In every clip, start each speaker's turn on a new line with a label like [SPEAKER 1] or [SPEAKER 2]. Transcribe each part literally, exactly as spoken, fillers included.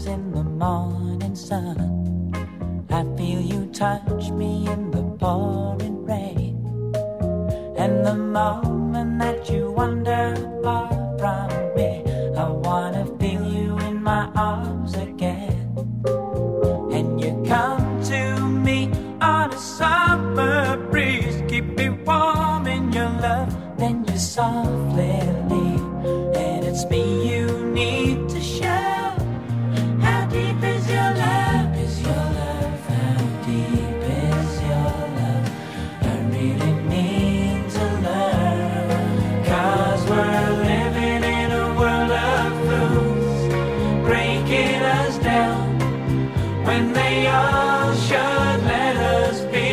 [SPEAKER 1] rise in the morning sun. I feel you touch me in the pouring rain. And the moment that you wander far from me, I wanna feel you in my arms again. And you come to me on a summer breeze, keep me warm in your love, then you softly leave. And it's me you need to show. How deep is your love? Is your love? How deep is your love? I really need to learn. Cause we're living in a world of fools, breaking us down when they all should let us be.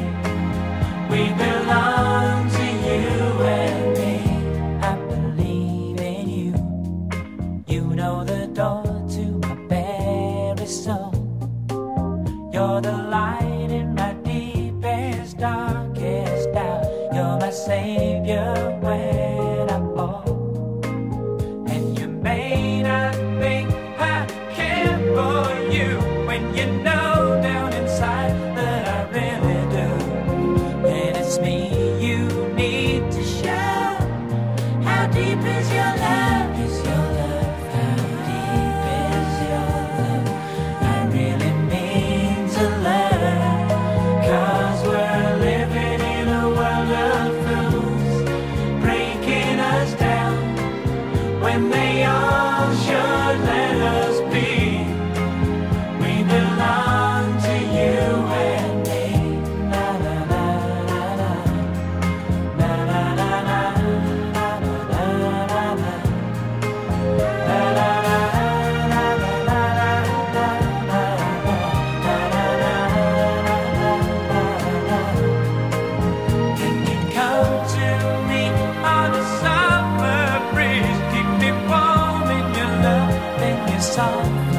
[SPEAKER 1] We belong to you and me. I believe in you. You know the door to my very soul. You're the light in my deepest, darkest doubt. You're my savior when I fall. And you may not think I care for you when you know down inside that I really do. And it's me you need to show. How deep is your love? Is your love? How deep is your love? I really mean to learn. Cause we're living in a world of fools, breaking us down when they all should let us be. We belong to you and me. Na na na na na. Na na na na. Na na na na na. Na na na na na na na. Can you come to me on a summer breeze, keep me warm in your love, then you soft